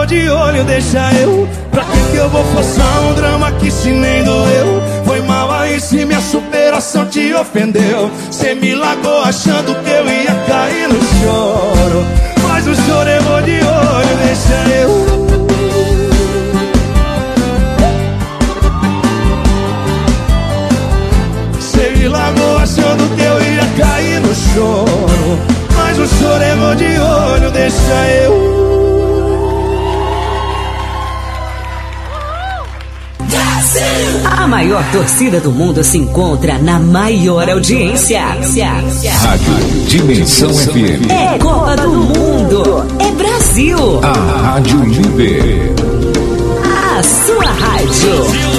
levou de olho, deixa eu. Pra que eu vou forçar um drama que se nem doeu? Foi mal aí se minha superação te ofendeu. Cê me largou achando que eu ia cair no choro, mas o choro levou de olho, deixa eu. Cê me largou achando que eu ia cair no choro, mas o choro levou de olho, deixa eu. A maior torcida do mundo se encontra na maior audiência. Rádio Dimensão FM. É Copa do Mundo. É Brasil. A Rádio Líder. A sua rádio.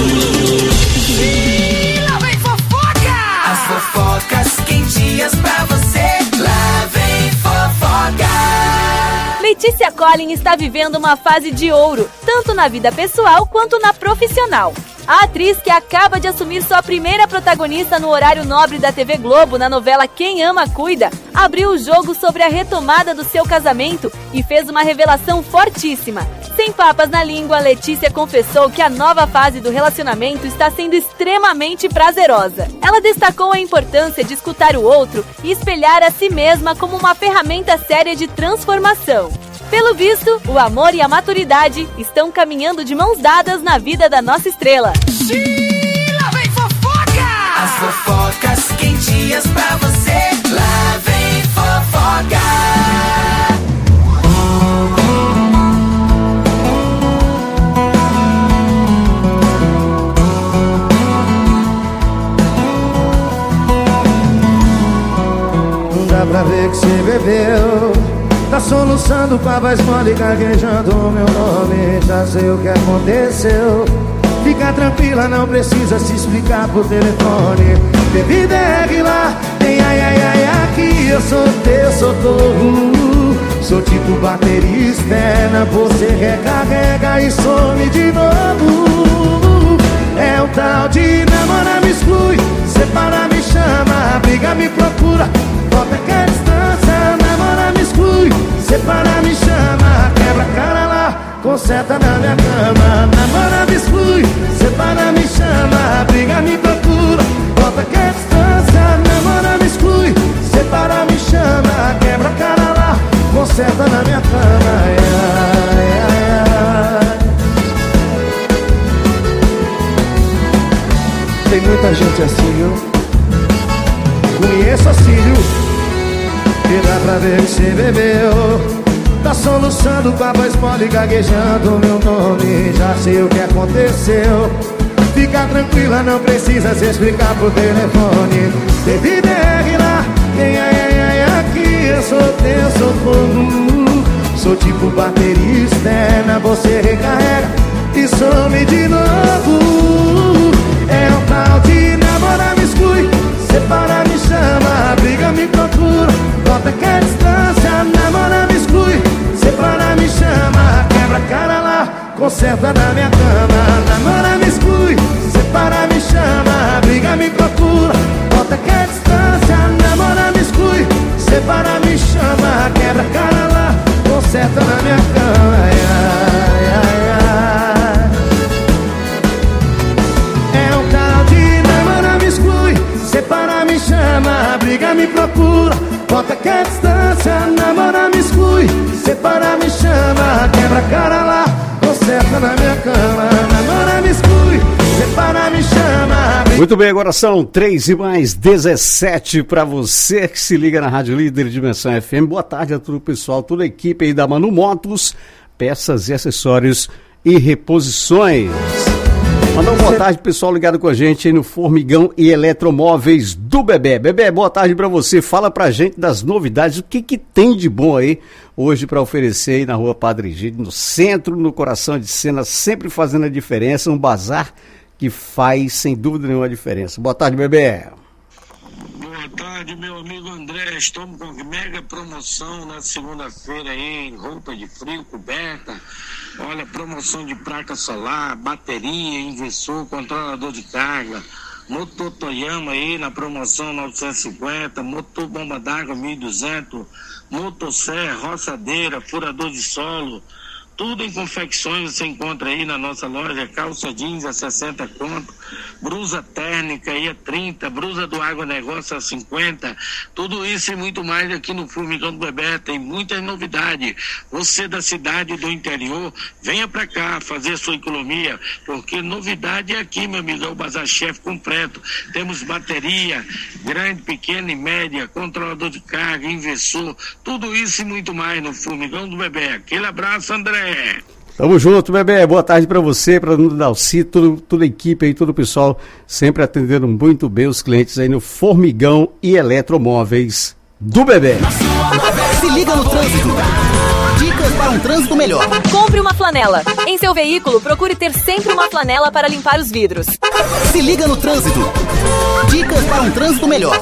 Lá vem fofoca! As fofocas quentinhas pra você. Lá vem fofoca! Letícia Collin está vivendo uma fase de ouro, tanto na vida pessoal quanto na profissional. A atriz, que acaba de assumir sua primeira protagonista no horário nobre da TV Globo na novela Quem Ama Cuida, abriu o jogo sobre a retomada do seu casamento e fez uma revelação fortíssima. Sem papas na língua, Letícia confessou que a nova fase do relacionamento está sendo extremamente prazerosa. Ela destacou a importância de escutar o outro e espelhar a si mesma como uma ferramenta séria de transformação. Pelo visto, o amor e a maturidade estão caminhando de mãos dadas na vida da nossa estrela. Lá vem fofoca! As fofocas quentinhas pra você. Lá vem fofoca! Não dá pra ver que você bebeu. Tá soluçando com a voz mole, gaguejando o meu nome. Já sei o que aconteceu. Fica tranquila, não precisa se explicar por telefone. Bebida é lá, tem ai ai ai aqui. Eu sou teu socorro. Sou tipo bateria externa. Você recarrega e some de novo. É o tal de namora, me exclui. Separa, me chama. Briga, me procura. Bota que é distância. Namora, me exclui. Separa, me chama. Quebra a cara lá. Conserta na minha cama. Namora, me exclui. Separa, me chama. Briga, me procura. Bota que é distância. Namora, me exclui. Separa, me chama. Quebra a cara lá. Conserta na minha cama. Ai, ai, ai. Tem muita gente assim, viu? Conheço assim, viu? E dá pra ver que você bebeu. Tá soluçando com a voz mole, gaguejando o meu nome. Já sei o que aconteceu. Fica tranquila, não precisa se explicar por telefone. Teve DR lá, tem ai ai ai aqui. Eu sou teu socorro. Sou tipo bateria externa. Você recarrega e some de novo. É o tal de namora, me exclui. Separa, me chama. Briga, me procura. Bota que é distância. Namora, me exclui. Separa, me chama. Quebra a cara lá. Conserta na minha cama. Namora, me exclui. Separa, me chama. Briga, me procura. Bota que é distância. Namora, me exclui. Separa, me chama. Quebra a cara lá. Conserta na minha cama. Ai, ai, ai, ai. É um tal de namora, me exclui. Separa, me chama. Briga, me procura. Bota que é distância. Namora, me exclui. Separa, me chama. Quebra a cara lá. Conserta na minha cama. Namora, me exclui. Separa, me chama. Muito bem, agora são 3:17 para você que se liga na Rádio Líder Dimensão FM. Boa tarde a todo o pessoal, toda a equipe aí da Manu Motos, peças e acessórios e reposições. Mandar uma boa tarde, pessoal ligado com a gente aí no Formigão e Eletromóveis do Bebé. Bebé, boa tarde pra você. Fala pra gente das novidades, o que tem de bom aí hoje pra oferecer aí na Rua Padre Egídio, no centro, no coração de cena, sempre fazendo a diferença, um bazar que faz sem dúvida nenhuma a diferença. Boa tarde, Bebé. Boa tarde, meu amigo André. Estamos com mega promoção na segunda-feira aí, roupa de frio, coberta. Olha, promoção de placa solar, bateria, inversor, controlador de carga. Motor Toyama aí na promoção 950, motor bomba d'água 1.200, motosserra, roçadeira, furador de solo, Tudo em confecções você encontra aí na nossa loja, calça jeans a 60 conto, blusa térmica aí a 30, blusa do agronegócio a 50, tudo isso e muito mais aqui no Formigão do Bebeto, tem muitas novidades. Você da cidade do interior, venha pra cá fazer sua economia, porque novidade é aqui, meu amigo, é o Bazar Chef completo. Temos bateria, grande, pequena e média, controlador de carga, inversor, tudo isso e muito mais no Formigão do Bebê. Aquele abraço, André. Tamo junto, Bebê. Boa tarde pra você, pra Dalci, toda a equipe aí, todo o pessoal, sempre atendendo muito bem os clientes aí no Formigão e Eletromóveis do Bebê. Se liga no trânsito. Dicas para um trânsito melhor. Compre uma flanela. Em seu veículo, procure ter sempre uma flanela para limpar os vidros. Se liga no trânsito. Dicas para um trânsito melhor.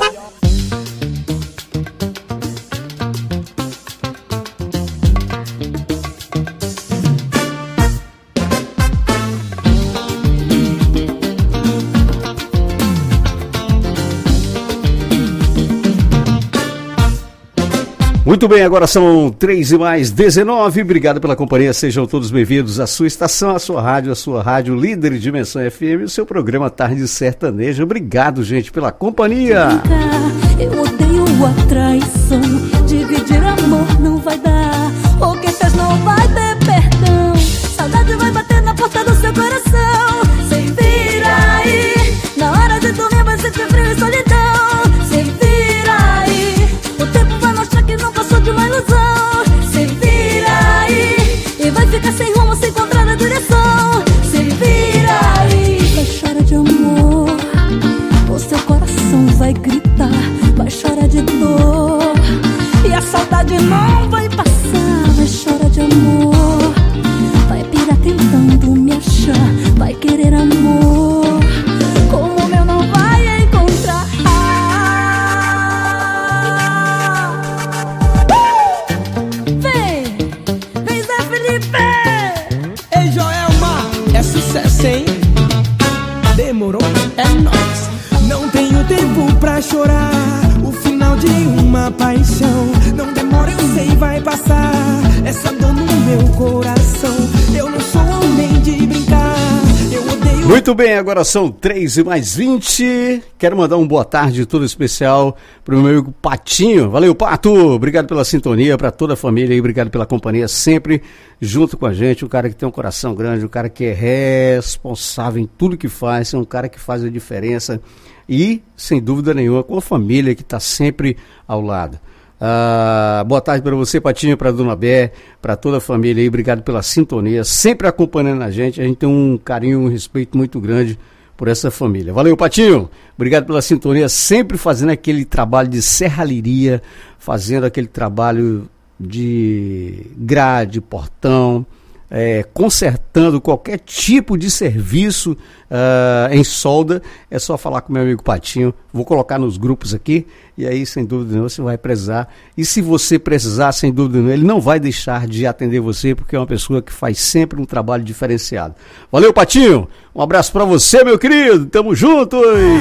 Muito bem, agora são 3h19. Obrigado pela companhia, sejam todos bem-vindos à sua estação, à sua rádio líder de Dimensão FM, o seu programa Tarde Sertaneja. Obrigado, gente, pela companhia. Eu odeio a traição, dividir amor não vai dar, o que fez não vai ter perdão, saudade vai bater na porta do seu coração. Se vira aí, na hora de dormir vai sentir frio e solidão. Se vira aí, o tempo vai mostrar que não passou de uma ilusão. Se vira aí, e vai ficar sem rumo, sem encontrar a direção. Se vira aí, vai chorar de amor, o seu coração vai gritar, vai chorar de dor, e a saudade não vai passar. Vai chorar de amor, vai pirar tentando me achar, vai querer amor como o meu não vai encontrar. Vem Zé Felipe. Ei Joelma, é sucesso, hein? Demorou, é nóis. Não tenho tempo pra chorar o final de uma paixão. Não demora, eu sei, vai passar essa dor no meu coração. Eu não sou homem de brincar, eu odeio. Muito bem, agora são 3h20. Quero mandar um boa tarde todo especial pro meu amigo Patinho. Valeu, Pato! Obrigado pela sintonia, pra toda a família aí, obrigado pela companhia sempre junto com a gente. Um cara que tem um coração grande, um cara que é responsável em tudo que faz, é um cara que faz a diferença. E, sem dúvida nenhuma, com a família que está sempre ao lado. Boa tarde para você, Patinho, para a Dona Bé, para toda a família aí, obrigado pela sintonia, sempre acompanhando a gente tem um carinho, um respeito muito grande por essa família. Valeu, Patinho, obrigado pela sintonia, sempre fazendo aquele trabalho de serralheria, fazendo aquele trabalho de grade, portão, consertando qualquer tipo de serviço em solda. É só falar com meu amigo Patinho, vou colocar nos grupos aqui, e aí sem dúvida nenhuma você vai precisar, e se você precisar, sem dúvida nenhuma, ele não vai deixar de atender você, porque é uma pessoa que faz sempre um trabalho diferenciado. Valeu, Patinho, um abraço pra você, meu querido, tamo junto!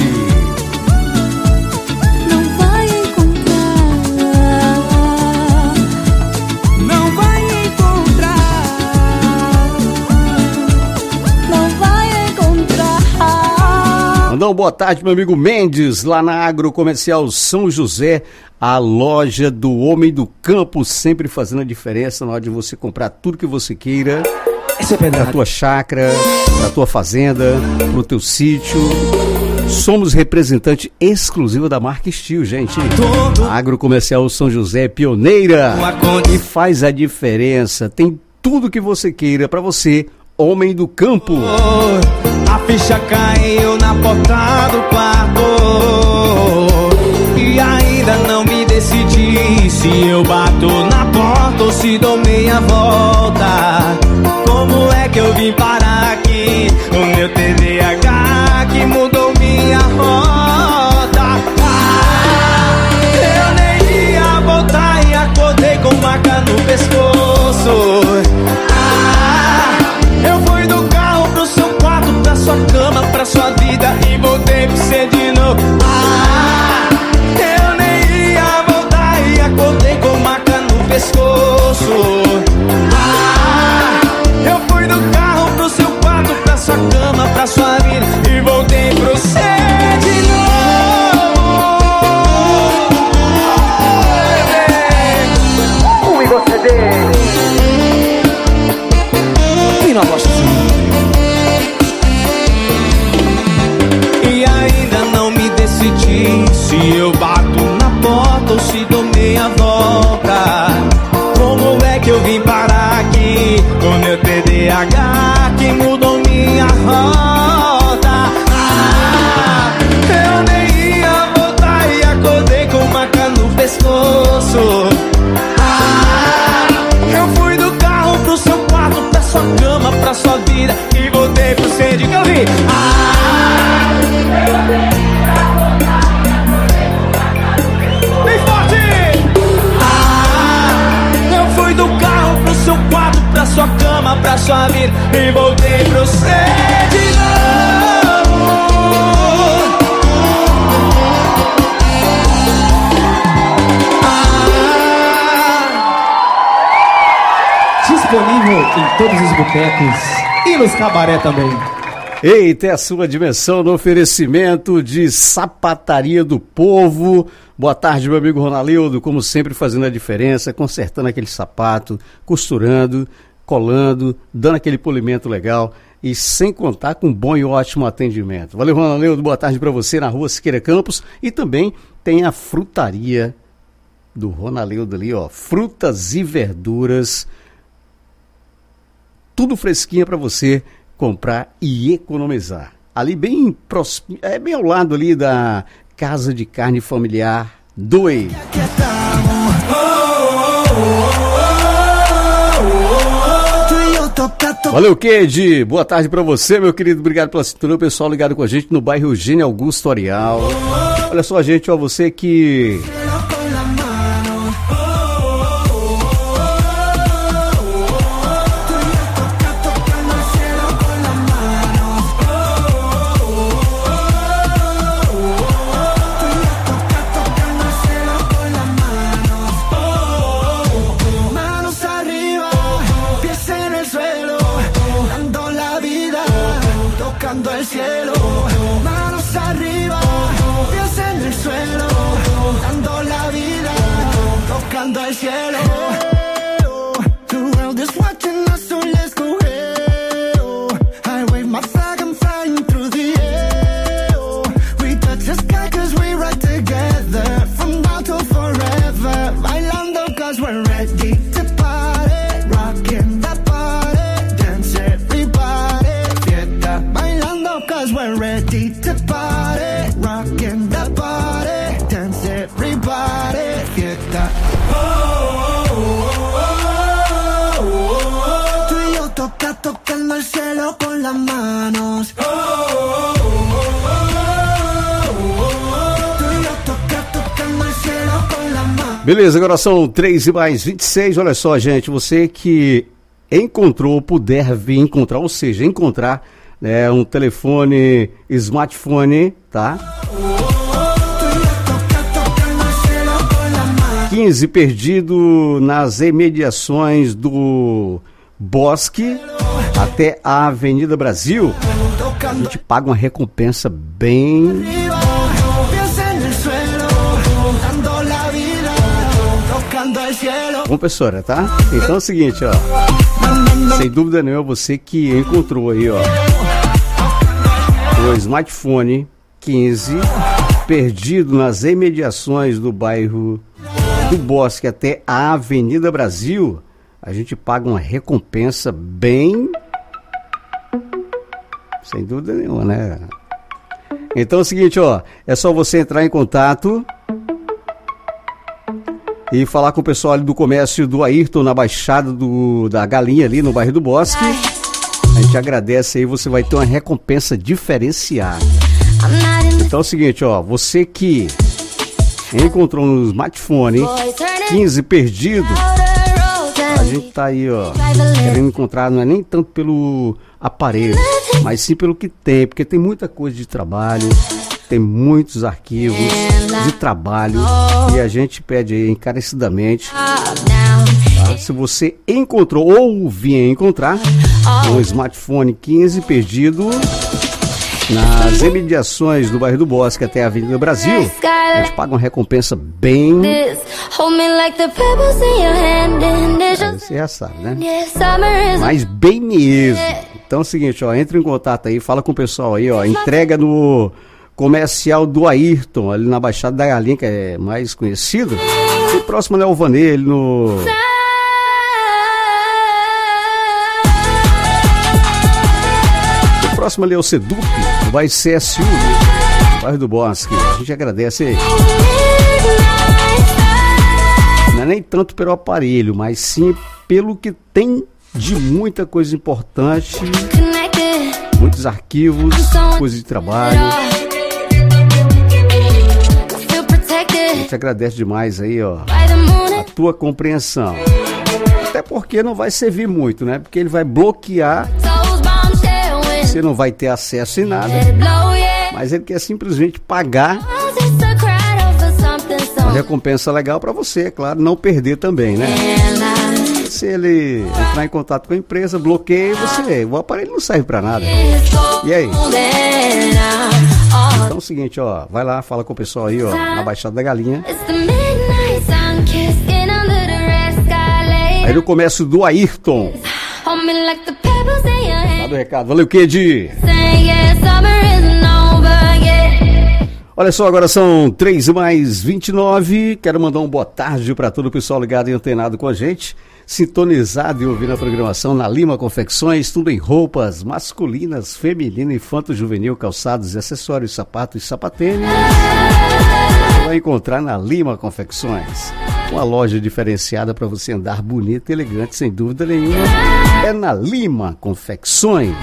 Mandar uma boa tarde, meu amigo Mendes, lá na Agrocomercial São José, a loja do Homem do Campo, sempre fazendo a diferença na hora de você comprar tudo que você queira, na tua chácara, na tua fazenda, no teu sítio. Somos representante exclusivo da marca Steel, gente. A Agrocomercial São José é pioneira e faz a diferença. Tem tudo que você queira para você, Homem do Campo. A ficha caiu na porta do quarto e ainda não me decidi se eu bato na porta ou se dou meia volta. Como é que eu vim parar aqui? O meu TDAH que mudou minha rota. Eu nem ia voltar e acordei com maca no pescoço. Eu fui do carro pro seu quarto, pra sua cama, pra sua vida e voltei pra você de novo. Eu nem ia voltar e acordei com maca no pescoço. ouvindo a voz e ainda não me decidi se eu bato na porta ou se dou meia volta. Como é que eu vim parar aqui com meu TDAH que mudou minha rota? Eu nem ia voltar e acordei com maca no pescoço. Eu fui do carro pro seu quarto, pra sua cama, pra sua vida e voltei pro centro que eu vi. Bem forte! Eu fui do carro pro seu quarto, pra sua cama, pra sua vida e voltei pro centro de novo. Disponível em todos os botecos e nos cabaré também. Eita, é a sua dimensão no oferecimento de Sapataria do Povo. Boa tarde, meu amigo Ronaldo, como sempre fazendo a diferença, consertando aquele sapato, costurando, colando, dando aquele polimento legal e sem contar com bom e ótimo atendimento. Valeu, Ronaldo, boa tarde para você na rua Siqueira Campos e também tem a frutaria do Ronaldo ali, ó, frutas e verduras, tudo fresquinho para você comprar e economizar. Ali bem ao lado ali da Casa de Carne Familiar Doi. Valeu, Ked. Boa tarde para você, meu querido. Obrigado pela cintura. O pessoal ligado com a gente no bairro Eugênio Augusto Areal. Olha só, gente, ó, você que al cielo. The world is watching us, so let's go. I wave my flag, I'm flying through the air. We touch the sky cause we ride together, from now till forever. Bailando cause we're ready to party, rocking that body, dance everybody, fiesta. Bailando cause we're ready to party, rocking that body, dance everybody, fiesta. Tú y yo tocando el cielo con las manos. Tú y yo tocando el cielo con las manos. Beleza, agora são 3:26. Olha só, gente, você que encontrou, puder vir encontrar, ou seja, encontrar um telefone, smartphone, tá? 15 perdido nas imediações do Bosque até a Avenida Brasil. A gente paga uma recompensa bem... compensora, tá? Então é o seguinte, ó. Sem dúvida nenhuma, você que encontrou aí, ó, o smartphone 15 perdido nas imediações do bairro do Bosque até a Avenida Brasil, a gente paga uma recompensa bem... sem dúvida nenhuma, né? Então é o seguinte, ó, é só você entrar em contato e falar com o pessoal ali do comércio do Ayrton, na Baixada da Galinha, ali no bairro do Bosque. A gente agradece aí, você vai ter uma recompensa diferenciada. Então é o seguinte, ó, você que encontrou um smartphone 15 perdido, a gente tá aí, ó, querendo encontrar, não é nem tanto pelo aparelho, mas sim pelo que tem, porque tem muita coisa de trabalho, tem muitos arquivos de trabalho e a gente pede aí encarecidamente, tá? Se você encontrou ou vinha encontrar um smartphone 15 perdido, nas imediações do bairro do Bosque até a Avenida Brasil, a gente paga uma recompensa bem... Você já sabe, né? Mas bem mesmo. Então é o seguinte, ó, entra em contato aí, fala com o pessoal aí, ó, entrega no comercial do Ayrton, ali na Baixada da Galinha, que é mais conhecido, e próximo ao Alvanê, ali no... Próximo ali é o Sedup, vai ser CSU, bairro do Bosque. A gente agradece aí. Não é nem tanto pelo aparelho, mas sim pelo que tem de muita coisa importante, muitos arquivos, coisas de trabalho. A gente agradece demais aí, ó, a tua compreensão. Até porque não vai servir muito, né? Porque ele vai bloquear. Você não vai ter acesso em nada, mas ele quer simplesmente pagar uma recompensa legal para você, é claro, não perder também, né? Se ele entrar em contato com a empresa, bloqueia você, o aparelho não serve para nada. E aí? Então é o seguinte, ó, vai lá, fala com o pessoal aí, ó, na Baixada da Galinha. Aí no comércio do Ayrton. Do recado, valeu, Kedi. Olha só, agora são 3h29. Quero mandar um boa tarde para todo o pessoal ligado e antenado com a gente, sintonizado e ouvindo a programação na Lima Confecções, tudo em roupas masculinas, feminino, infanto, juvenil, calçados e acessórios, sapatos e sapatênis. Você vai encontrar na Lima Confecções, uma loja diferenciada para você andar bonito e elegante, sem dúvida nenhuma. É na Lima Confecções.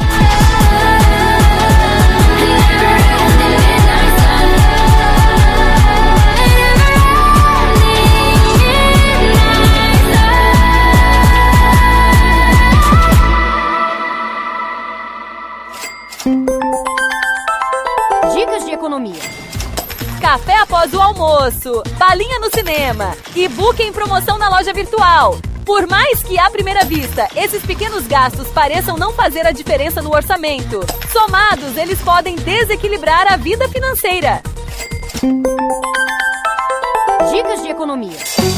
Dicas de economia. Café após o almoço, balinha no cinema, e-book em promoção na loja virtual. Por mais que à primeira vista esses pequenos gastos pareçam não fazer a diferença no orçamento, somados eles podem desequilibrar a vida financeira. Dicas de economia.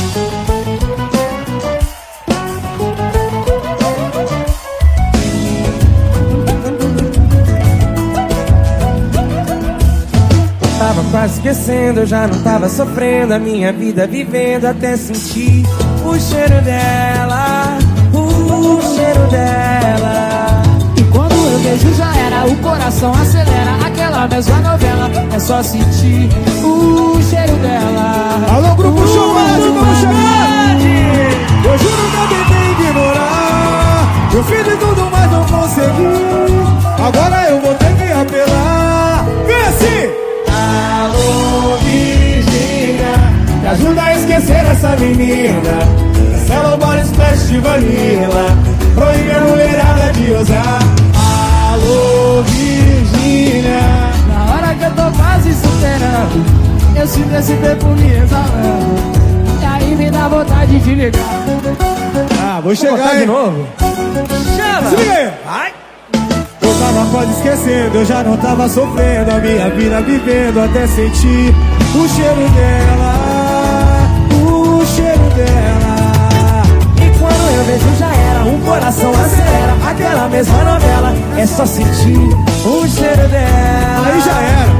Tava quase esquecendo, eu já não tava sofrendo a minha vida vivendo até sentir o cheiro dela, o cheiro dela. E quando eu vejo já era, o coração acelera, aquela mesma novela, é só sentir o cheiro dela. Alô, grupo Chumade, vamos chegar! Eu juro que eu tentei ignorar, eu fiz de tudo, mas não consegui. Agora eu vou ter que apelar. Vem assim! Alô, Virgínia, me ajuda a esquecer essa menina. Cancela o body splash de vanilla, proíbe a mulherada de usar. Alô, Virgínia, na hora que eu tô quase superando, eu sinto esse perfume exalando, e aí me dá vontade de ligar. Ah, vou chegar de novo. Chama! Se liga aí! Vai! Eu tava quase esquecendo, eu já não tava sofrendo a minha vida vivendo até sentir o cheiro dela, o cheiro dela. E quando eu vejo já era, o coração acelera, aquela mesma novela, é só sentir o cheiro dela. Aí já era.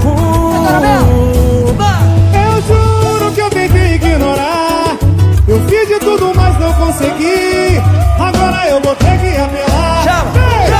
Eu juro que eu tentei ignorar, eu fiz de tudo, mas não consegui. Agora eu vou ter que apelar. Chama!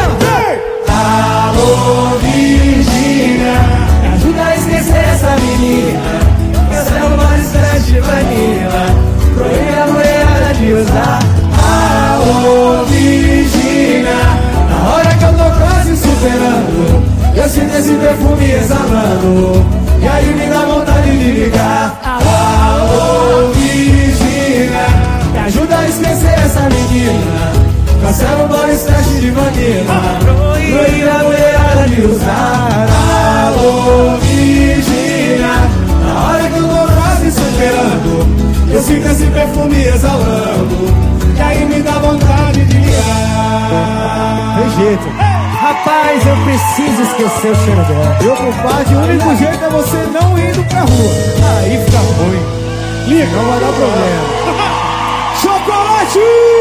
Alô, Virgínia, me ajuda a esquecer essa menina. Cancela o body splash de vanilla, proíbe a mulherada de usar. alô, Virgínia, na hora que eu tô quase superando, eu sinto esse perfume exalando, e aí me dá vontade de ligar. alô, Virgínia, me ajuda a esquecer essa menina. Cancela o body splash de vanilla, proíbe a mulherada de usar. alô, Virgínia, na hora que eu tô quase superando, eu sinto esse perfume exalando, e aí me dá vontade de ligar. Tem jeito. Rapaz, eu preciso esquecer o cheiro dela. Meu compadre, o único jeito é você não indo pra rua. Aí fica ruim. Liga, não vai dar problema. Chocolate!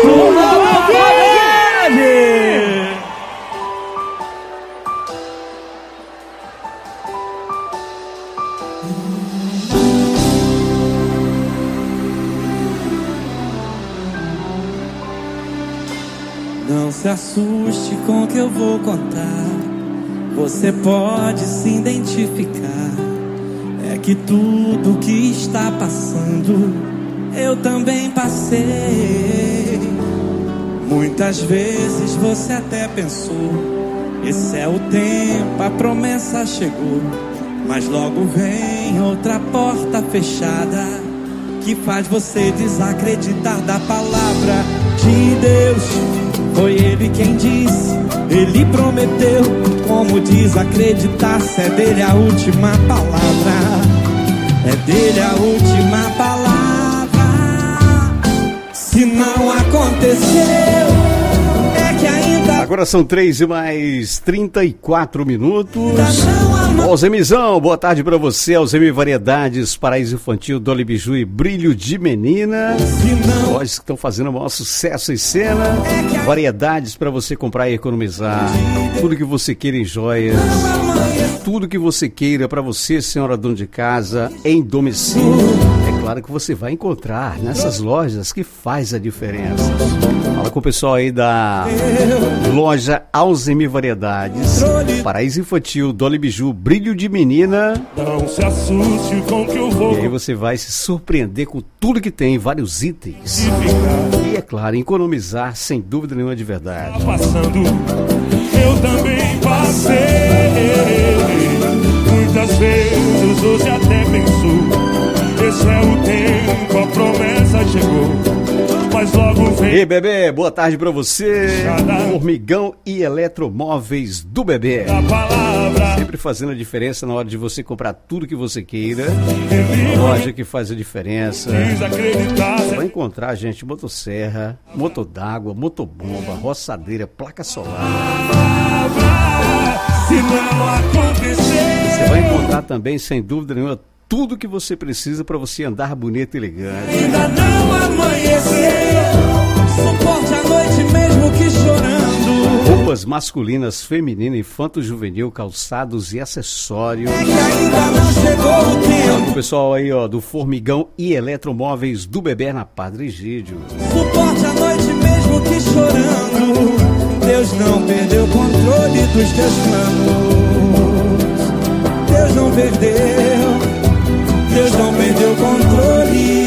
Não se assuste com o que eu vou contar. Você pode se identificar. É que tudo que está passando eu também passei. Muitas vezes você até pensou: esse é o tempo, a promessa chegou. Mas logo vem outra porta fechada que faz você desacreditar da palavra de Deus. Foi Ele quem disse, Ele prometeu. Como desacreditar se é dele a última palavra? É dele a última palavra. Se não aconteceu, é que ainda... Agora são 3:34. Alzemizão, boa tarde pra você. Alzemi Variedades, Paraíso Infantil, Dolly Biju e Brilho de Menina. Lojas que estão fazendo o maior sucesso em cena. Variedades pra você comprar e economizar. Tudo que você queira em joias. Tudo que você queira pra você, senhora dona de casa, em domicílio. É claro que você vai encontrar nessas lojas que faz a diferença. Fala com o pessoal aí da loja Alzemi Variedades, Paraíso Infantil, Dolly Biju, Brilho de Menina. Não se assuste com que eu vou. E aí você vai se surpreender com tudo que tem, vários itens. E é claro, economizar sem dúvida nenhuma de verdade. Passando, eu também passei. Muitas vezes você até pensou: esse é o tempo, a promessa chegou. Mas logo vem. Ei, bebê, boa tarde pra você. Formigão e Eletromóveis do Bebê. Sempre fazendo a diferença na hora de você comprar tudo que você queira. Loja que faz a diferença. Você vai encontrar, gente, motosserra, motor d'água, motobomba, roçadeira, placa solar. Você vai encontrar também, sem dúvida nenhuma, tudo que você precisa para você andar bonito e elegante. Ainda não amanheceu, suporte a noite mesmo que chorando. Roupas masculinas, feminina, infanto-juvenil, calçados e acessórios. É que ainda não chegou o tempo. O pessoal aí, ó, do Formigão e Eletromóveis do Bebê na Padre Egídio. Suporte a noite mesmo que chorando. Deus não perdeu o controle dos teus planos. Deus não perdeu. Deus não perdeu o controle.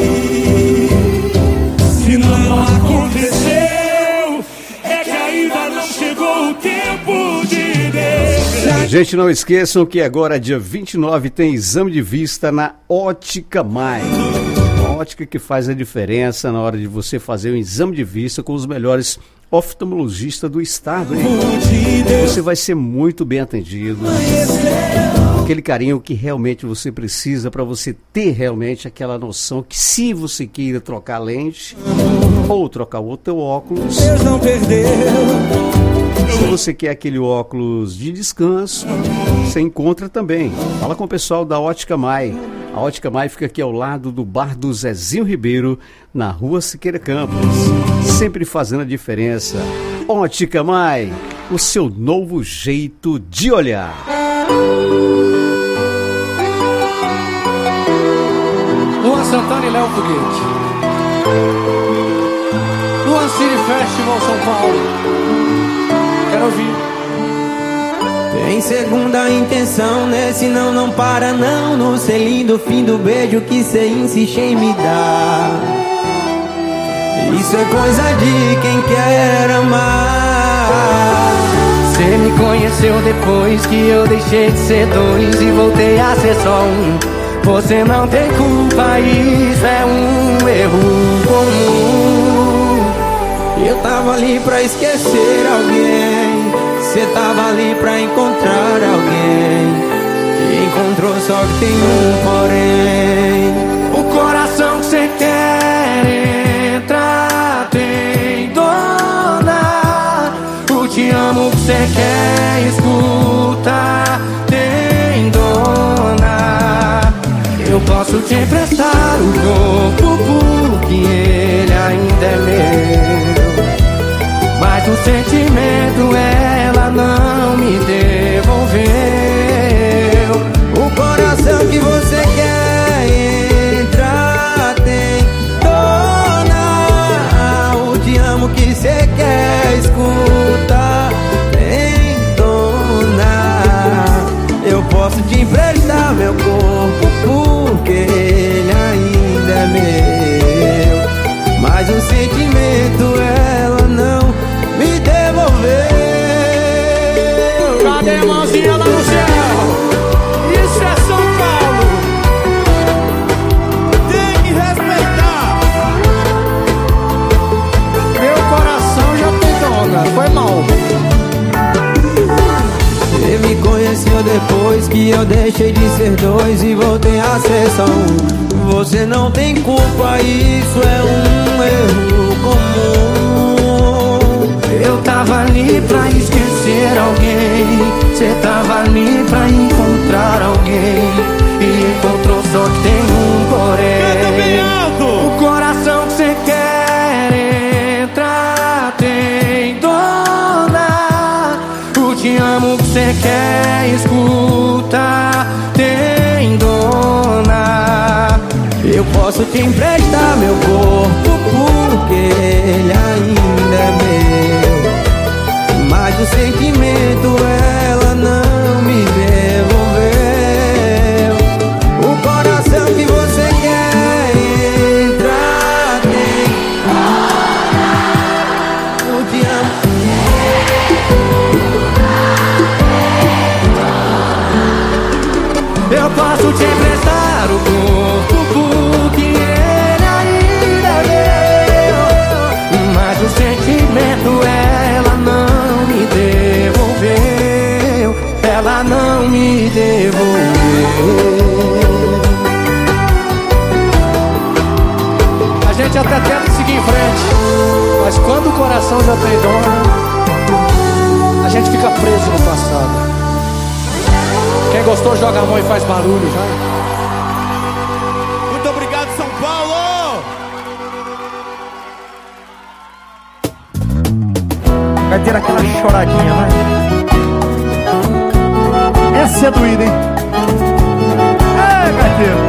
Se não aconteceu, é que ainda não chegou o tempo de Deus. Gente, não esqueçam que agora, dia 29, tem exame de vista na Ótica Mais. Uma ótica que faz a diferença na hora de você fazer um exame de vista com os melhores oftalmologistas do estado, hein? Você vai ser muito bem atendido. Aquele carinho que realmente você precisa para você ter realmente aquela noção que, se você queira trocar a lente ou trocar o teu óculos, Deus não perdeu. se você quer aquele óculos de descanso, você encontra também. Fala com o pessoal da Ótica Mai. A Ótica Mai fica aqui ao lado do bar do Zezinho Ribeiro, na rua Siqueira Campos. Sempre fazendo a diferença. Ótica Mai, o seu novo jeito de olhar. Luan Santana e Léo Foguete. Luan City Festival São Paulo. Quero ouvir. Tem segunda intenção, né? Senão não para não. No selinho do fim do beijo que cê insiste em me dar. Isso é coisa de quem quer amar. Cê me conheceu depois que eu deixei de ser dois e voltei a ser só um. Você não tem culpa, isso é um erro comum. Eu tava ali pra esquecer alguém, cê tava ali pra encontrar alguém. E encontrou, só que tem um porém. O coração que cê quer entrar tem dona. O que te amo que cê quer escutar. Tem dona, eu posso te emprestar o corpo porque ele ainda é meu. Mas o sentimento ela não me devolveu. O coração que você quer entrar tem dona. O te amo que cê quer escutar tem dona. Eu posso te emprestar meu corpo porque ele ainda é meu. Mas o sentimento ela não me devolveu. Cadê a mãozinha lá no céu? Isso é São Paulo. Tem que respeitar. Meu coração já tem dona. Foi mal. Você me conheceu depois que eu deixei de ser dois e voltei a ser só um. Você não tem culpa, isso é um erro comum. Eu tava ali pra esquecer alguém, cê tava ali pra encontrar alguém, e encontrou só que tem um porém. O coração que cê quer entrar tem dona. O te amo que cê quer escutar tem dona. Eu posso te emprestar meu corpo porque ele ainda é meu. Mas o sentimento ela não me devolveu. O coração que você quer entrar tem. Eu te amo. Eu posso te emprestar o corpo porque ele ainda é meu. Mas o sentimento ela não me devolveu. Ela não me devolveu. A gente até tenta seguir em frente, mas quando o coração já tem dona, a gente fica preso no passado. Quem gostou joga a mão e faz barulho, vai. Muito obrigado, São Paulo! Vai ter aquela choradinha, vai. Essa é doída, hein? É, gaiteiro.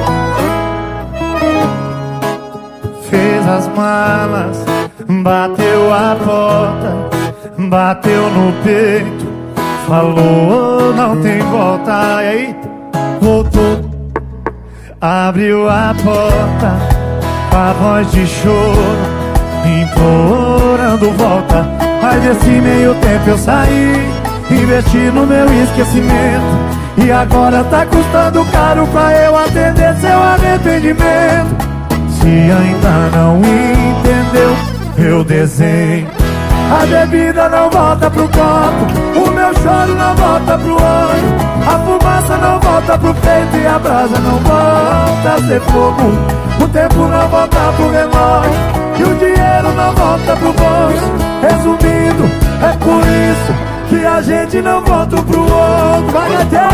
Fez as malas, bateu a porta, bateu no peito, falou não tem volta. E aí, voltou, abriu a porta com a voz de choro, implorando volta. Mas desse meio tempo eu saí, investi no meu esquecimento, e agora tá custando caro pra eu atender seu arrependimento. Se ainda não entendeu, eu desenho. A bebida não volta pro copo, o meu choro não volta pro olho, a fumaça não volta pro peito e a brasa não volta a ser fogo. O tempo não volta pro relógio e o dinheiro não volta pro bolso. Resumindo, é por isso que a gente não volta pro outro. Vai até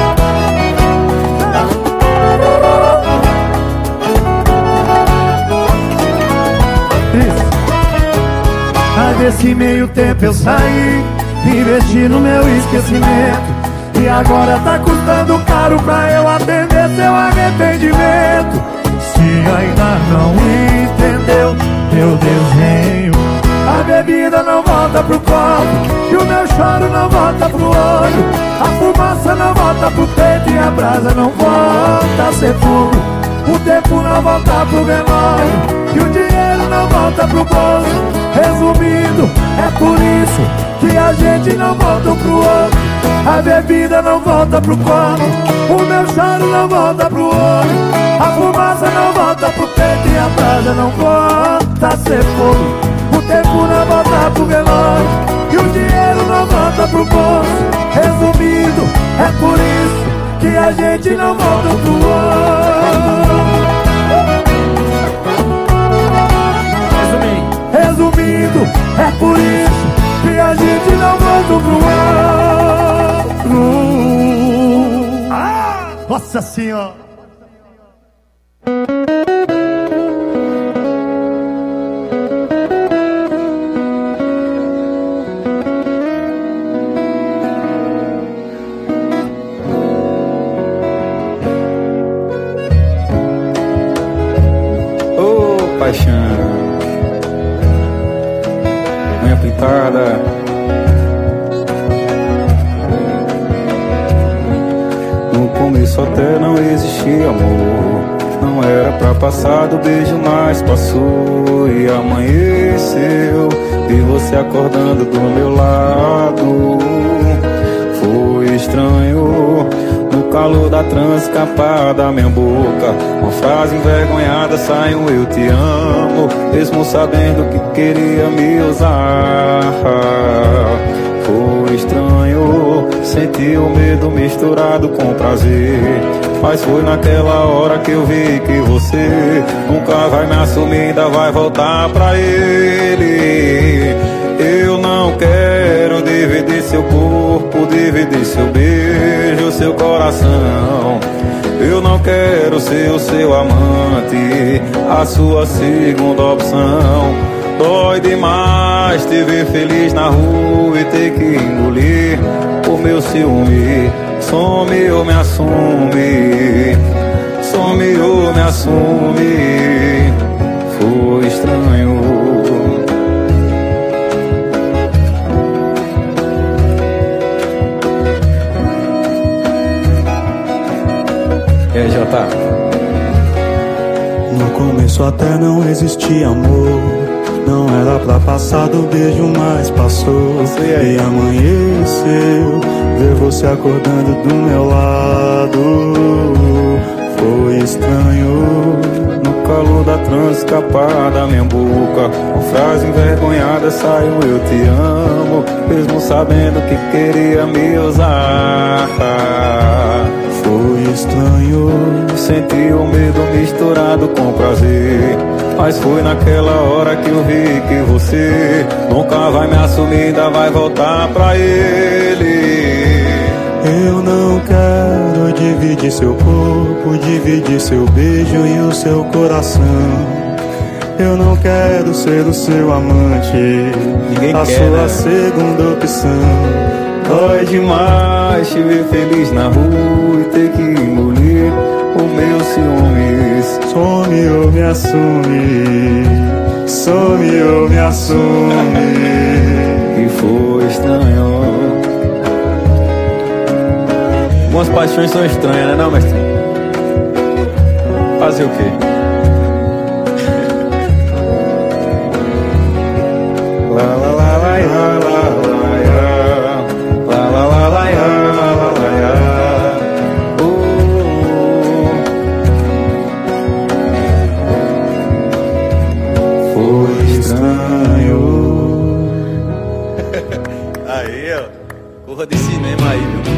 mas desse meio tempo eu saí, investi no meu esquecimento, e agora tá custando caro pra eu atender seu arrependimento. Se ainda não entendeu, eu desenho. A bebida não volta pro copo e o meu choro não volta pro olho, a fumaça não volta pro peito e a brasa não volta a ser fogo. O tempo não volta pro relógio e o dinheiro não volta pro bolso. Resumindo, é por isso que a gente não volta um pro outro. A bebida não volta pro copo, o meu choro não volta pro olho, a fumaça não volta pro peito e a brasa não volta a ser fogo. O tempo não volta pro relógio e o dinheiro não volta pro bolso. Resumindo, é por isso que a gente não volta pro outro. Resumindo, é por isso que a gente não pro outro. Nossa Senhora. Paixão, unha pintada, no começo até não existia amor, não era pra passar do beijo, mas passou e amanheceu, vi você acordando do meu lado, foi estranho. No calor da trans escapar da minha boca, uma frase envergonhada sai um eu te amo, mesmo sabendo que queria me usar. Foi estranho, senti o medo misturado com prazer, mas foi naquela hora que eu vi que você nunca vai me assumir, ainda vai voltar pra ele. Eu não quero dividir seu corpo, dividir seu beijo, seu coração. Eu não quero ser o seu amante, a sua segunda opção. Dói demais te ver feliz na rua e ter que engolir o meu ciúme. Some ou me assume, some ou me assume. Foi estranho. Jota. No começo até não existia amor, não era pra passar do beijo, mas passou e amanheceu, ver você acordando do meu lado. Foi estranho, no calor da trans escapar da minha boca, uma frase envergonhada saiu eu te amo, mesmo sabendo que queria me usar. Foi estranho, senti o medo misturado com prazer, mas foi naquela hora que eu vi que você nunca vai me assumir, ainda vai voltar pra ele. Eu não quero dividir seu corpo, dividir seu beijo e o seu coração. Eu não quero ser o seu amante, a sua segunda opção. Dói demais te ver feliz na rua e ter que engolir o meu ciúmes. Some ou me assume, some ou me assume. E foi estranho. Algumas paixões são estranhas, né não, mestre? Fazer o quê? La la la la la la. Aí, ó, porra de cinema aí, viu?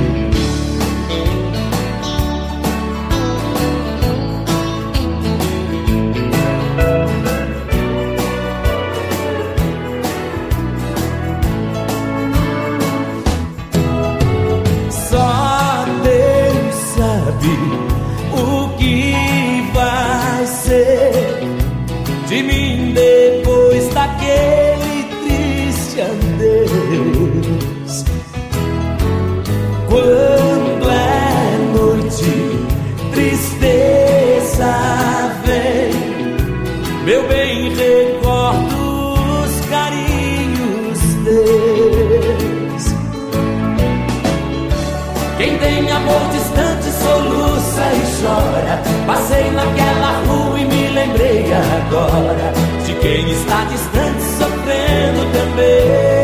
Só Deus sabe o que vai ser de mim depois daquele triste adeus. Quando é noite, tristeza vem, meu bem, recordo os carinhos teus. Quem tem amor distante soluça e chora. Passei naquela rua e me lembrei agora de quem está distante sofrendo também.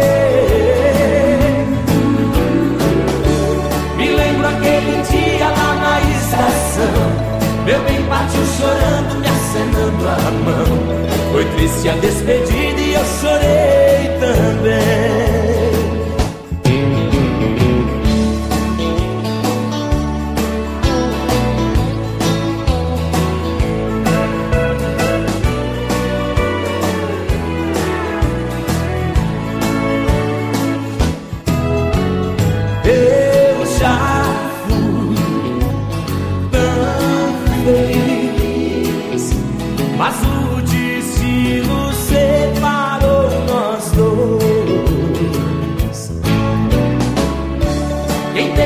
Me lembro aquele dia lá na estação, meu bem partiu chorando, me acenando a mão. Foi triste a despedida e eu chorei também.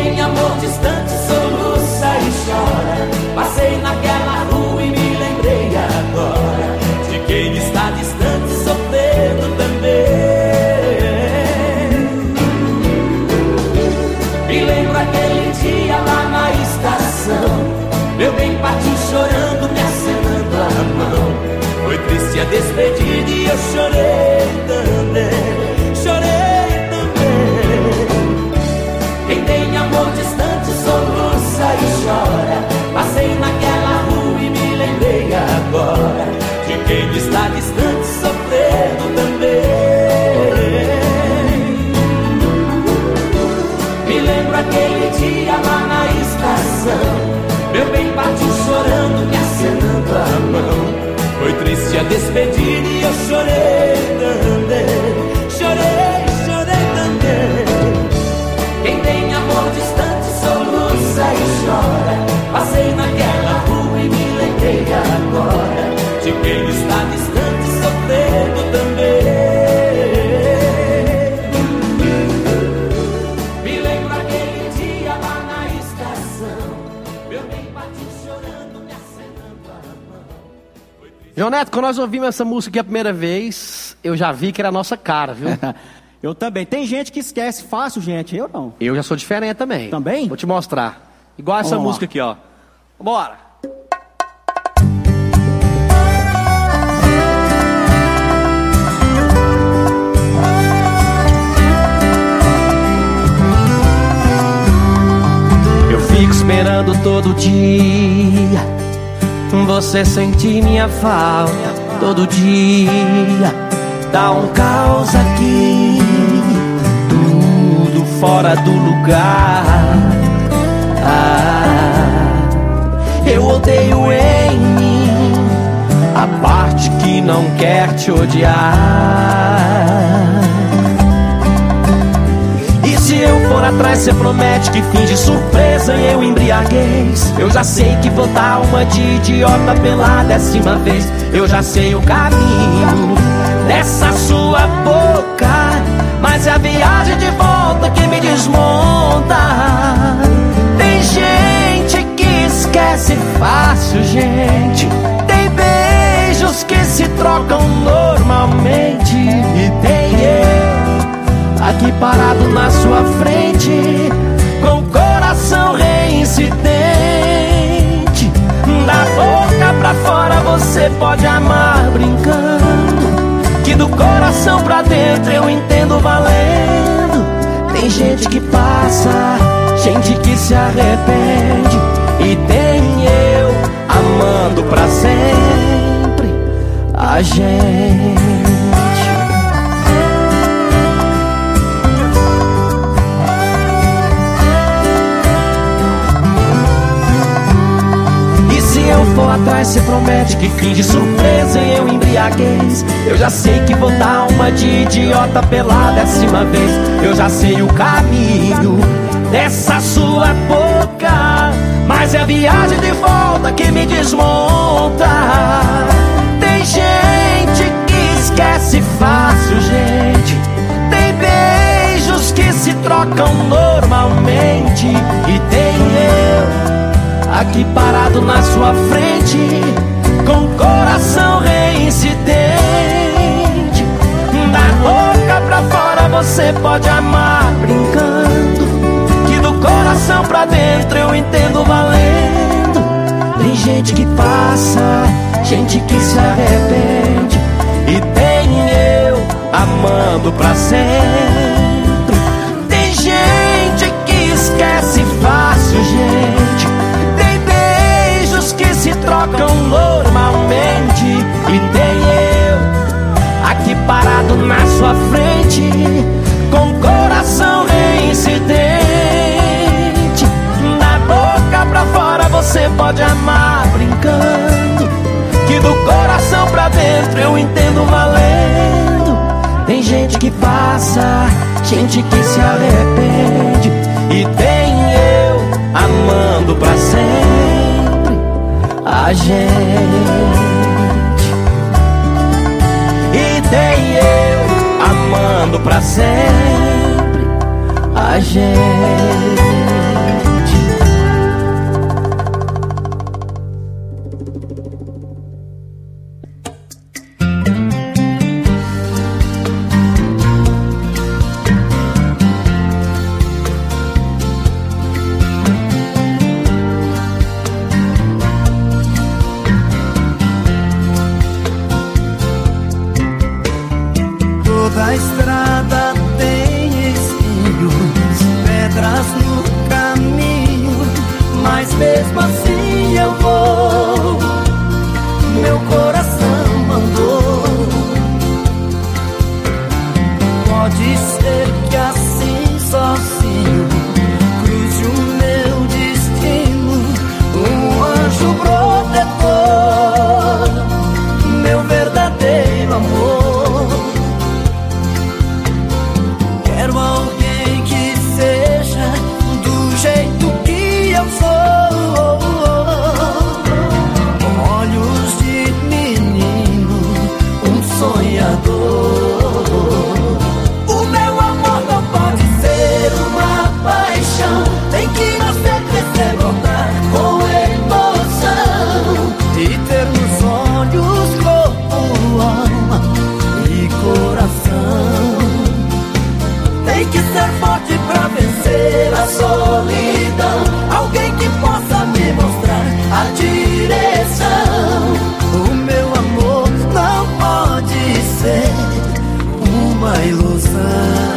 tem amor distante soluça e chora. Passei naquela rua e me lembrei agora de quem está distante sofrendo também. Me lembro aquele dia lá na estação, meu bem partiu chorando, me acenando a mão. Foi triste a despedida e eu chorei também, chorei também. Quem tem amor distante soluça e chora. Passei naquela rua e me lembrei agora de quem está distante sofrendo também. Me lembro aquele dia lá na estação, meu bem partiu chorando, me acenando a mão. Foi triste a despedida e eu chorei também, chorei, chorei também. Quem tem amor distante soluça e chora. Passei naquela rua e me lembrei agora de quem está distante sofrendo também. Me lembro aquele dia lá na estação, meu bem partiu chorando, me acenando a mão. João Neto, quando nós ouvimos essa música a primeira vez, eu já vi que era a nossa cara, viu? Eu também. Tem gente que esquece fácil, gente. Eu não. Eu já sou diferente também. Também? Vou te mostrar. Igual essa Vamos música lá. aqui, ó. Bora! Eu fico esperando todo dia você sentir minha falta todo dia. Dá um caos aqui, tudo fora do lugar. Eu odeio em mim a parte que não quer te odiar. E se eu for atrás, cê promete que finge surpresa e eu embriaguez. Eu já sei que vou dar uma de idiota pela 10ª vez. Eu já sei o caminho dessa sua boca, mas é a viagem de volta que me desmonta. Tem gente que esquece fácil, gente. Tem beijos que se trocam normalmente. E tem eu aqui parado na sua frente, com o coração reincidente. Da boca pra fora você pode amar brincando, que do coração pra dentro eu entendo valendo. Tem gente que passa, gente que se arrepende, e tem eu amando pra sempre a gente. Se eu for atrás, cê promete que finge surpresa e eu embriaguez. Eu já sei que vou dar uma de idiota pela 10ª vez. Eu já sei o caminho dessa sua boca, mas é a viagem de volta que me desmonta. Tem gente que esquece fácil, gente. Tem beijos que se trocam normalmente. E tem eu aqui parado na sua frente, com o coração reincidente. Da boca pra fora você pode amar brincando, que do coração pra dentro eu entendo valendo. Tem gente que passa, gente que se arrepende, e tem eu amando pra sempre. Tem gente que esquece fácil, gente. Que se trocam normalmente. E tem eu aqui parado na sua frente, com o coração reincidente. Da boca pra fora você pode amar brincando, que do coração pra dentro eu entendo valendo. Tem gente que passa, gente que se arrepende, e tem eu amando pra sempre a gente. E tem eu amando pra sempre a gente. pra vencer a solidão. Alguém que possa me mostrar a direção. O meu amor não pode ser uma ilusão.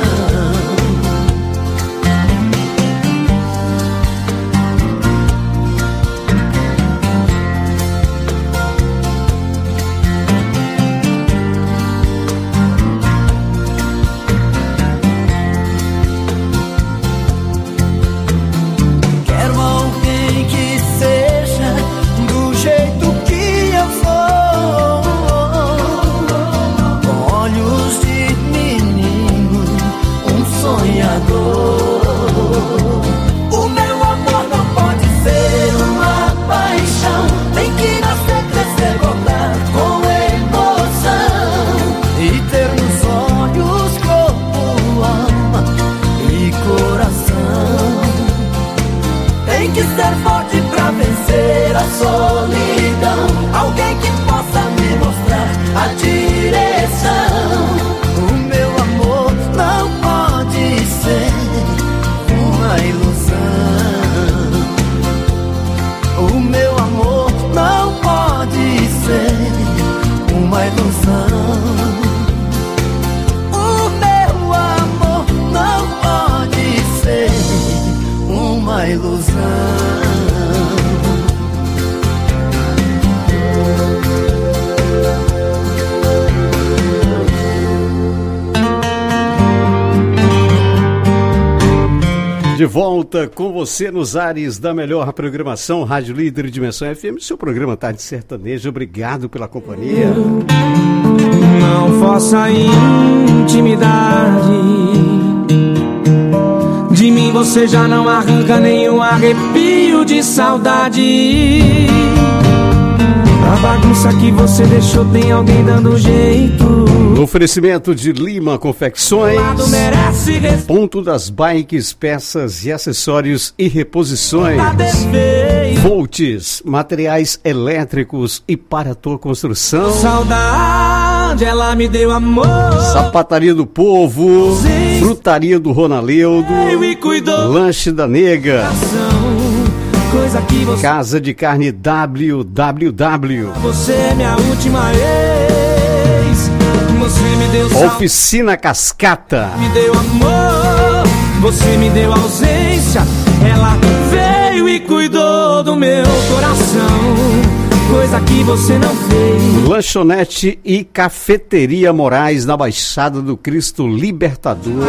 Ser forte pra vencer a solidão. Alguém que possa me mostrar a direção. O meu amor não pode ser uma ilusão. O meu amor não pode ser uma ilusão. O meu amor não pode ser uma ilusão. De volta com você nos ares da melhor programação, Rádio Líder Dimensão FM, seu programa Tarde Sertaneja. Obrigado pela companhia. Não força a intimidade, de mim você já não arranca nenhum arrepio de saudade. A bagunça que você deixou tem alguém dando jeito. No oferecimento de Lima Confecções, Ponto das Bikes, peças e acessórios e reposições, Volts, materiais elétricos e para a tua construção, Saudade, ela me deu amor. Sapataria do Povo, Frutaria do Ronaleudo, Lanche da Nega, coisa que você... Casa de Carne WWW, Você é minha última ex. Você me deu Oficina Cascata, me deu amor. Você me deu ausência. Ela veio e cuidou do meu coração, coisa que você não fez. Lanchonete e Cafeteria Moraes, na Baixada do Cristo Libertador.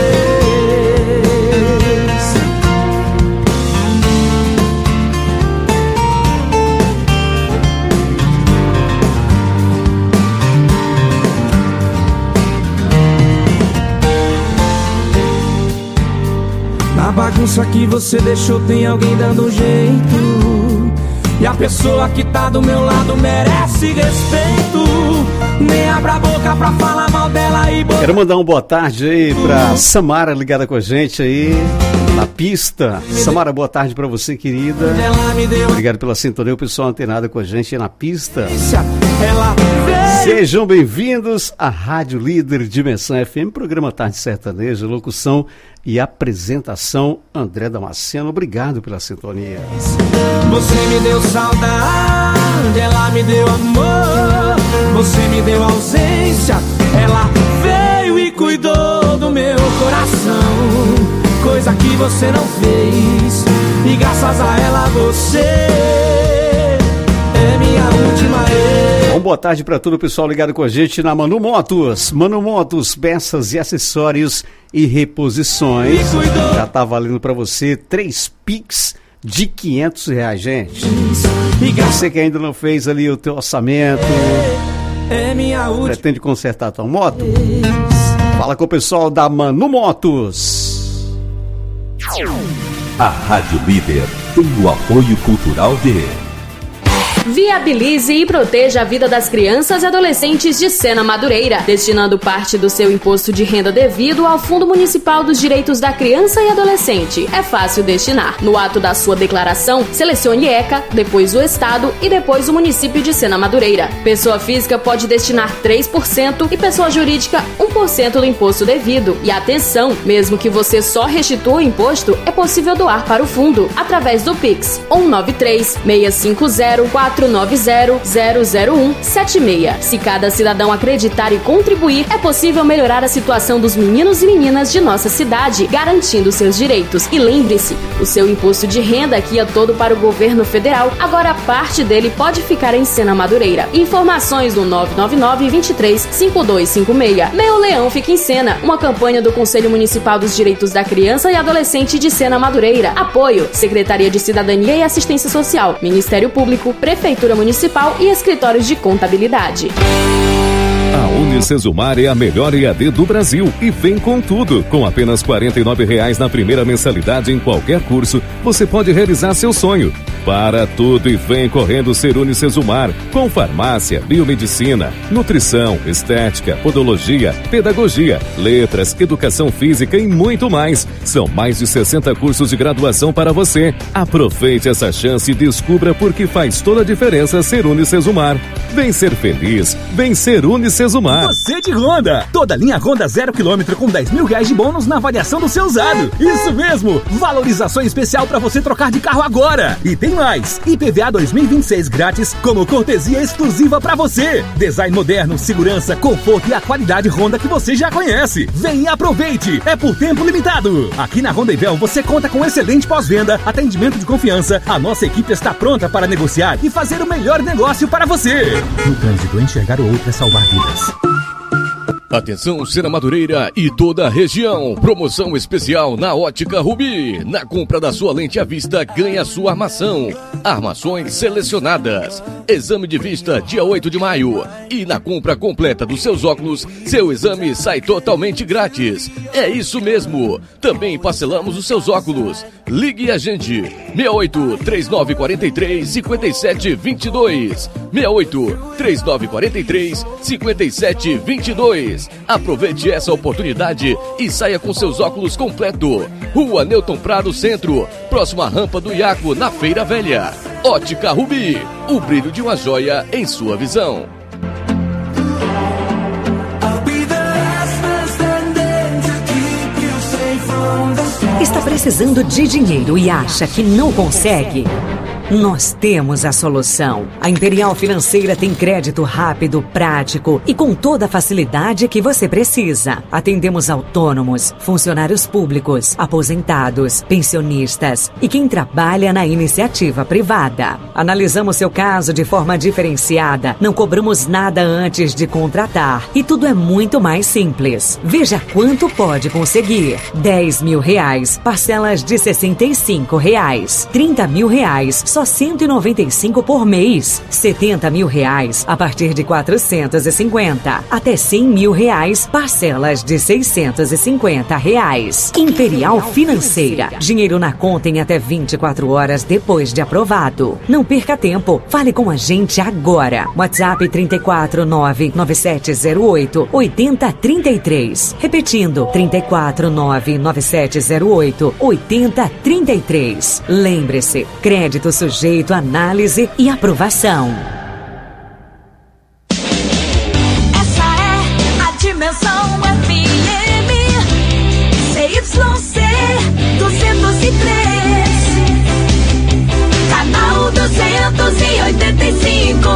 Na bagunça que você deixou tem alguém dando jeito. E a pessoa que tá do meu lado merece respeito. Nem abra a boca pra falar mal dela e botar... Quero mandar uma boa tarde aí pra Samara, ligada com a gente aí na pista. Samara, boa tarde pra você, querida. Obrigado pela sintonia, o pessoal antenado com a gente aí na pista. Sejam bem-vindos à Rádio Líder Dimensão FM, programa Tarde Sertaneja, locução e apresentação André Damasceno. Obrigado pela sintonia. Você me deu saudade, ela me deu amor. Você me deu ausência, ela veio e cuidou do meu coração, coisa que você não fez. E graças a ela você é minha última ex. Bom, boa tarde para todo o pessoal ligado com a gente na Manu Motos. Manu Motos, peças e acessórios e reposições. Já tá valendo para você 3 Pix de R$500, gente. Você que ainda não fez ali o teu orçamento, pretende consertar a tua moto? Fala com o pessoal da Manu Motos. A Rádio Líder tem o apoio cultural de Viabilize e proteja a vida das crianças e adolescentes de Sena Madureira, destinando parte do seu imposto de renda devido ao Fundo Municipal dos Direitos da Criança e Adolescente. É fácil destinar. No ato da sua declaração, selecione ECA, depois o Estado e depois o município de Sena Madureira. Pessoa física pode destinar 3% e pessoa jurídica 1% do imposto devido. E atenção, mesmo que você só restitua o imposto, é possível doar para o fundo através do Pix 193-650-490-00176. Se cada cidadão acreditar e contribuir, é possível melhorar a situação dos meninos e meninas de nossa cidade, garantindo seus direitos. E lembre-se, o seu imposto de renda aqui ia todo para o governo federal, agora parte dele pode ficar em Sena Madureira. Informações no 999-23-5256. Meu Leão fica em Sena, uma campanha do Conselho Municipal dos Direitos da Criança e Adolescente de Sena Madureira. Apoio: Secretaria de Cidadania e Assistência Social, Ministério Público, Prefeitura Municipal e Escritórios de Contabilidade. A Unicesumar é a melhor EAD do Brasil e vem com tudo. Com apenas R$ 49,00 na primeira mensalidade em qualquer curso, você pode realizar seu sonho. Para tudo e vem correndo ser Unicesumar, com farmácia, biomedicina, nutrição, estética, podologia, pedagogia, letras, educação física e muito mais. São mais de 60 cursos de graduação para você. Aproveite essa chance e descubra por que faz toda a diferença ser Unicesumar. Vem ser feliz, vem ser Unicesumar. Você de Honda, toda linha Honda 0 km com R$10.000 de bônus na avaliação do seu usado. Isso mesmo, valorização especial para você trocar de carro agora. E tem mais, IPVA 2026 grátis como cortesia exclusiva para você. Design moderno, segurança, conforto e a qualidade Honda que você já conhece. Vem e aproveite, é por tempo limitado. Aqui na Honda Ivel você conta com excelente pós-venda, atendimento de confiança. A nossa equipe está pronta para negociar e fazer o melhor negócio para você. No trânsito, enxergar o outro é salvar vidas. Atenção, Sena Madureira e toda a região. Promoção especial na Ótica Rubi. Na compra da sua lente à vista, ganha sua armação. Armações selecionadas. Exame de vista dia 8 de maio. E na compra completa dos seus óculos, seu exame sai totalmente grátis. É isso mesmo. Também parcelamos os seus óculos. Ligue a gente. 68 3943 5722. 68 3943 5722. Aproveite essa oportunidade e saia com seus óculos completo. Rua Newton Prado Centro, próxima à rampa do Iaco, na Feira Velha. Ótica Rubi, o brilho de uma joia em sua visão. Está precisando de dinheiro e acha que não consegue? Nós temos a solução. A Imperial Financeira tem crédito rápido, prático e com toda a facilidade que você precisa. Atendemos autônomos, funcionários públicos, aposentados, pensionistas e quem trabalha na iniciativa privada. Analisamos seu caso de forma diferenciada, não cobramos nada antes de contratar e tudo é muito mais simples. Veja quanto pode conseguir. R$10.000, parcelas de R$65, R$30.000, só R$195 por mês. R$70.000 a partir de R$450. Até R$100.000, parcelas de R$650. Imperial Financeira. Dinheiro na conta em até 24 horas depois de aprovado. Não perca tempo. Fale com a gente agora. WhatsApp 349-9708-8033. Repetindo, 349-9708-8033. Lembre-se, crédito sujeito a análise e aprovação. Essa é a Dimensão FM CYC 203, canal 285.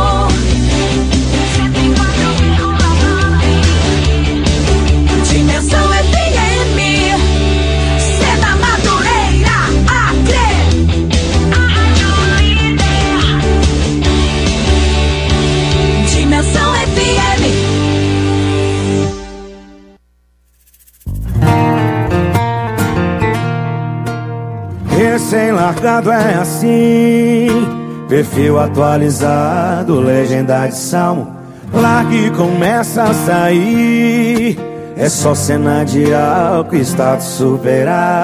Dimensão FM, Sena Madureira, Acre. Dimensão FM. Recém-largado é assim, perfil atualizado, legenda de salmo. Largue e começa a sair. É só cena de álcool, status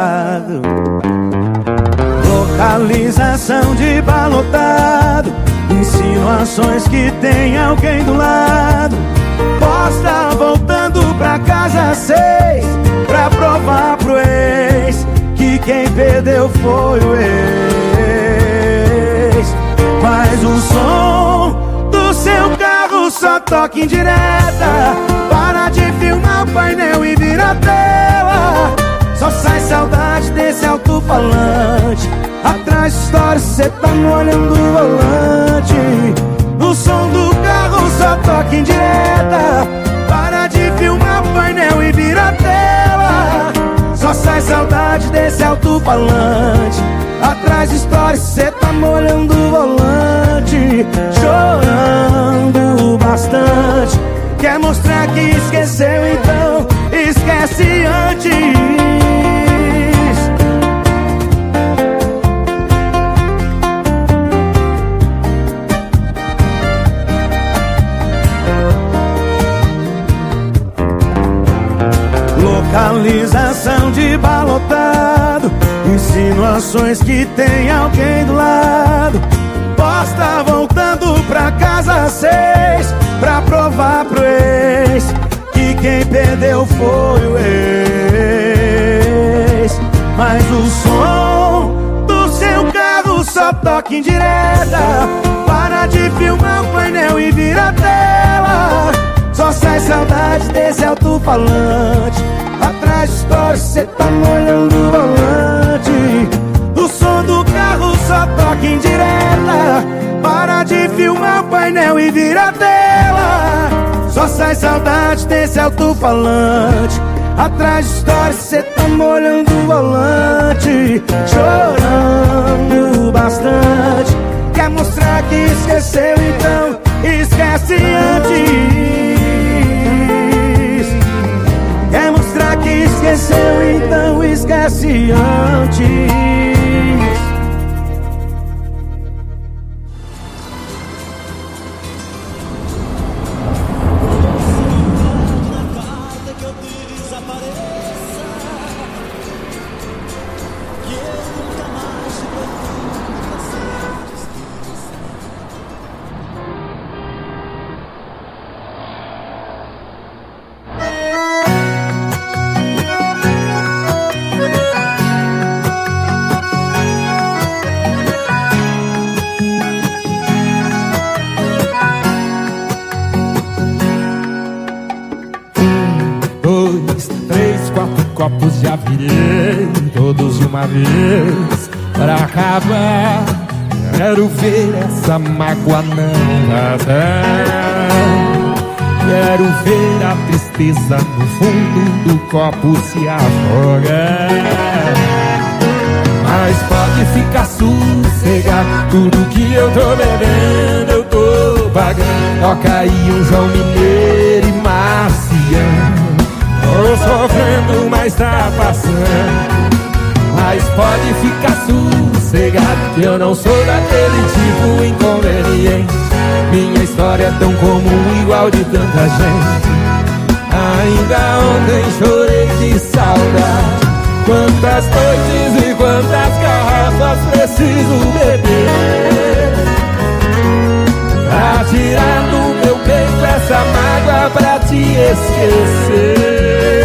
superado. Localização de balotado, Insinuações que tem alguém do lado. Posso estar voltando pra casa às 6 pra provar pro ex que quem perdeu foi o ex. Mas o som do seu carro só toca indireta. Para de filmar o painel e vira a tela. Só sai saudade desse alto-falante. Atrás de história cê tá molhando o volante. O som do carro só toca indireta. Para de filmar o painel e vira a tela. Só sai saudade desse alto-falante. Atrás de história cê tá molhando o volante. Chorando bastante. Quer mostrar que esqueceu, então esquece antes. Localização de balotado. Insinuações que tem alguém do lado. Posso estar voltando pra casa às 6 pra provar pro ex que quem perdeu foi o ex. Mas o som do seu carro só toca indireta. Para de filmar o painel e vira a tela. Só sai saudade desse alto-falante. Atrás de história cê tá molhando o volante. O som do carro só toca indireta. Para de filmar o painel e vira a tela. Só sai saudade desse alto-falante. Atrás de história cê tá molhando o volante. Chorando bastante. Quer mostrar que esqueceu, então esquece antes. Quer mostrar que esqueceu, então esquece antes. Copos já virei, todos de uma vez, pra acabar. Quero ver essa mágoa não vazar. Quero ver a tristeza no fundo do copo se afogar. Mas pode ficar sossegado, tudo que eu tô bebendo eu tô pagando. Toca aí um João Mineiro e Marciano. Tô sofrendo, mas tá passando. Mas pode ficar sossegado, que eu não sou daquele tipo inconveniente. Minha história é tão comum, igual de tanta gente. Ainda ontem chorei de saudade. Quantas noites e quantas garrafas preciso beber pra tirar do meu peito essa mágoa, pra te esquecer.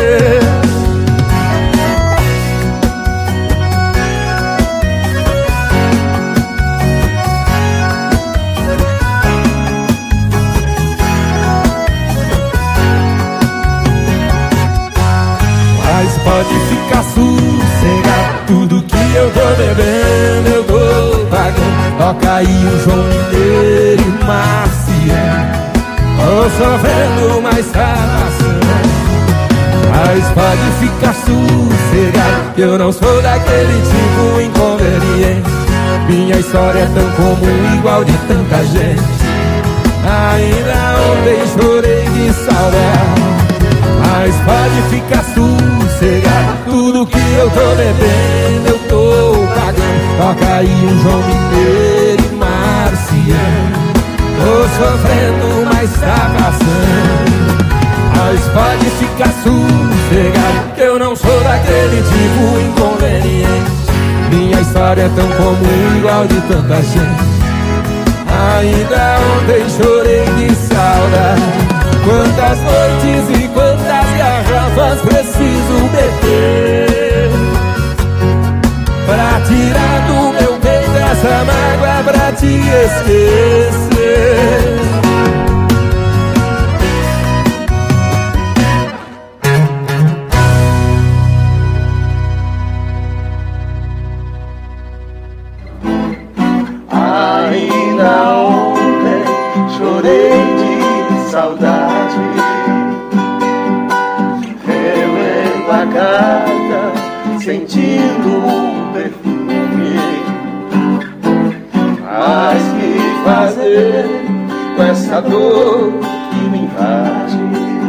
Mas pode ficar sossegado, tudo que eu tô bebendo eu tô pagando. Toca aí o João Mineiro e Marciano. Tô sofrendo, mas tá passando. Mas pode ficar sossegado, que eu não sou daquele tipo inconveniente. Minha história é tão comum, igual de tanta gente. Ainda ontem chorei de saudade. Mas pode ficar sossegado, tudo que eu tô bebendo eu tô pagando. Toca aí um João Mineiro e Marciano. Tô sofrendo, mas tá passando. Mas pode ficar sossegado, que eu não sou daquele tipo inconveniente. Minha história é tão comum, igual de tanta gente. Ainda ontem chorei de saudade. Quantas noites e quantas garrafas preciso beber pra tirar do meu peito essa mágoa, pra te esquecer. Ainda ontem chorei de saudade, relendo a carta, sentindo o perfume. Mas que fazer com essa dor que me invade?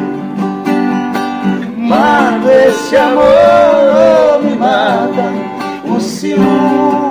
Mato esse amor, me mata o ciúme.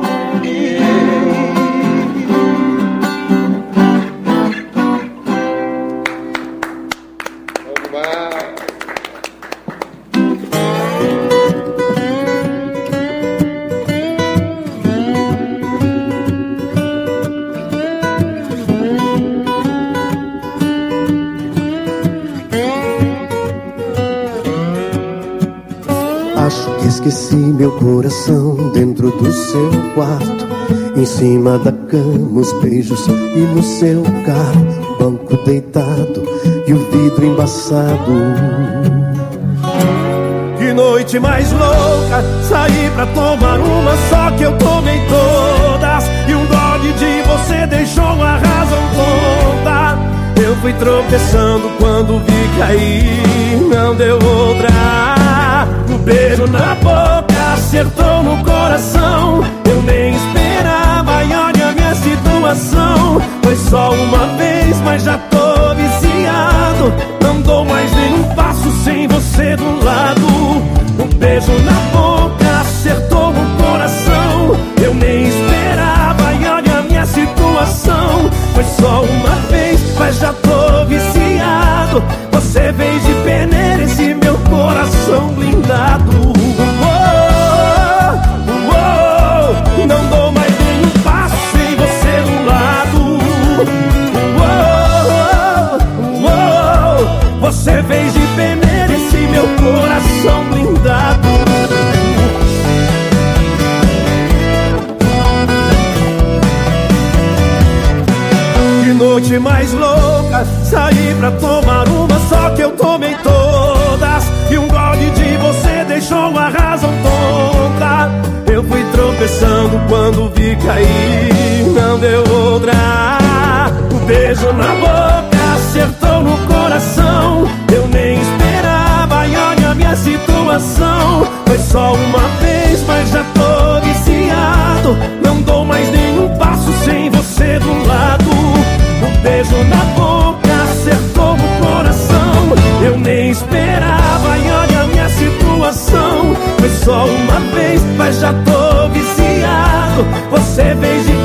Esqueci meu coração dentro do seu quarto, em cima da cama os beijos e no seu carro, banco deitado e o vidro embaçado. Que noite mais louca, saí pra tomar uma, só que eu tomei todas, e um gole de você deixou a razão tonta. Eu fui tropeçando quando vi cair, não deu outra. O beijo na boca acertou no coração, eu nem esperava e olha a minha situação. Foi só uma vez, mas já tô viciado, não dou mais nenhum passo sem você do lado. O beijo na boca acertou no coração, eu nem esperava e olha a minha situação. Foi só uma vez, mas já tô viciado, você veio de peneira esse meu coração blindado. Não dou mais nenhum passo sem você do lado. Você fez de peneira esse meu coração blindado. Que noite mais louca, saí pra tomar uma, só que eu tomei todas, e um gole de você deixou a razão tonta. Eu fui tropeçando quando vi cair, não deu outra. O beijo na boca acertou no coração, eu nem esperava e olha a minha situação. Foi só uma vez, mas já tô viciado, não dou mais nenhum passo sem você do lado. O beijo na boca acertou no coração, eu nem esperava e olha a minha situação. Foi só uma vez, mas já tô viciado, você fez de